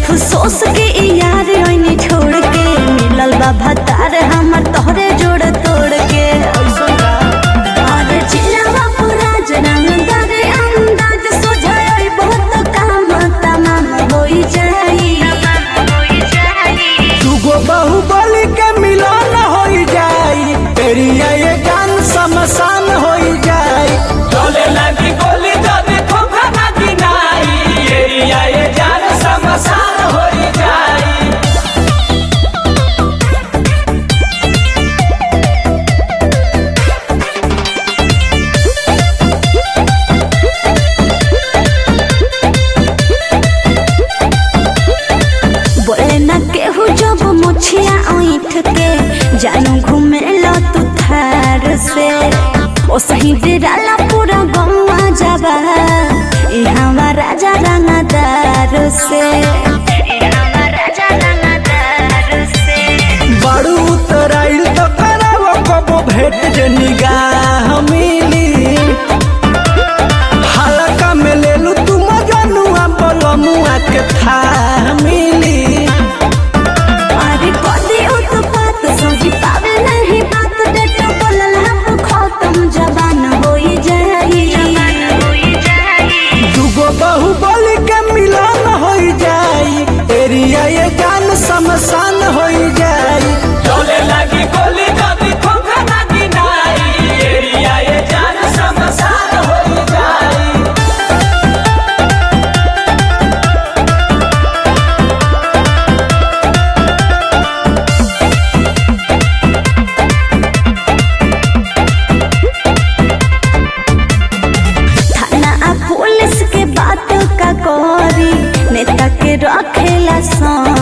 अफसोस के यार ओइनी छोड़ के मिलल बा भतार हमर तोहरे जोड़ तोड़ के और जिलावा पूरा जनंदर अंदाज सोझाई बहुत काम तमाम होई जाई दुगो बाहुबली के मिलन होई जाई एरिया ये जान शमशान होई जाई चले लगी गोली जदी खोखा ना गिनाई एरिया ये जान शमशान होई जाई। बोले ना केहू जब मुछिया ऐठ के जानू घूमे लो तू थार से ओ सही डेराला पूरा गौवा जाबा इहावा राजा रंगदार से बड़ू उतराइल तो करावो कबो भेट जे निगाह मिली हल्का में ले लू तू मजनुआ बलमुआ के था मिली अरे कदी उत्पात सोजी पावे नहीं बात डेट बोलल हम खत्म जबान होई जाई दुगो बाहुबली के मिलन होई जाई एरिया ये जान शमशान होई जाई चले लगी गोली जदी खोखा ना गिनाई एरिया ये जान शमशान होई जाई। थाना आ पुलिस के बात का करी नेता के रखेला सन